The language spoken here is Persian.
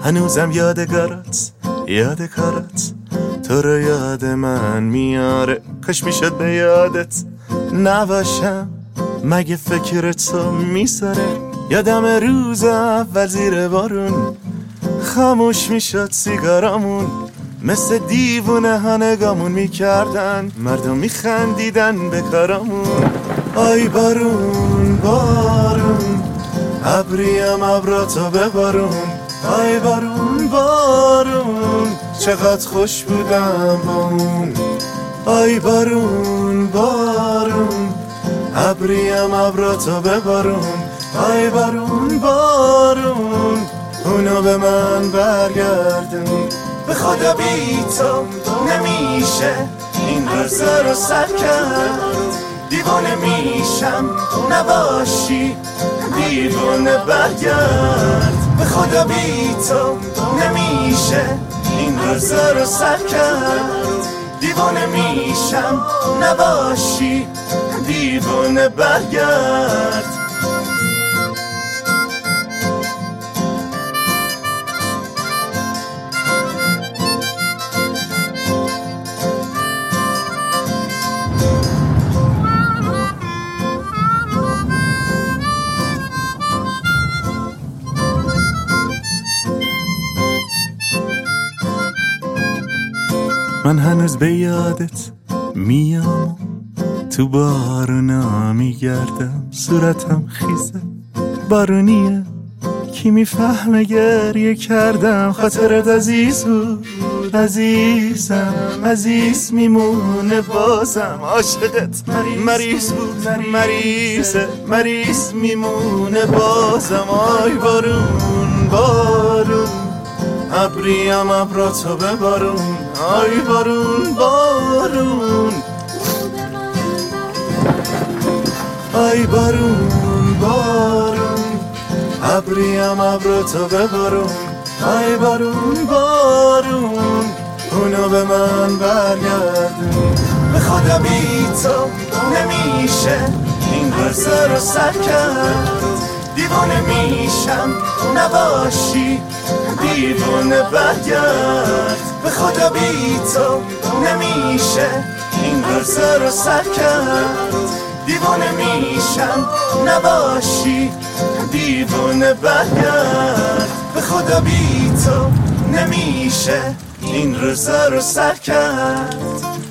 هنوزم یادگارات تو رو یاد من میاره. کاش میشد به یادت نباشم، مگه فکر تو میساره. یادم روز اول زیر بارون خاموش میشد سیگارامون، مثل دیوونه ها نگامون میکردن، مردم میخندیدن به کارامون. آی بارون بارون ابریم ابراتو ببارون. آی بارون بارون چقدر خوش بودم با اون. آی بارون بارون ابریم ابراتو ببارون. آی بارون بارون اونو به من برگردون. به خدا بی تو نمیشه این روزا رو سر کرد. دیوانه میشم نباشی دیوانه برگرد. به خدا بی تو نمیشه این روزا رو سر کرد. دیوانه میشم نباشی دیوانه برگرد. من هنوز به یادت میام، تو بارونا میگردم، صورتم خیزه بارونیه، کی میفهمه گریه کردم. خاطرت عزیز بود عزیزم، عزیز میمونه بازم. عاشقت مریض بود مریض میمونه بازم. آی بارون بارون ابریم ابراتو ببارون. آی بارون بارون آی بارون بارون ابریم ابراتو ببارون. آی بارون بارون اونو به من برگردون. به خدا بی تو نمیشه این روزا رو سر کرد. دیوانه میشم نباشی دیوانه برگرد. به خدا بی تو نمیشه این روزا رو سر کرد. دیوانه میشم نباشی دیوانه برگرد. به خدا بی تو نمیشه این روزا رو سر کرد.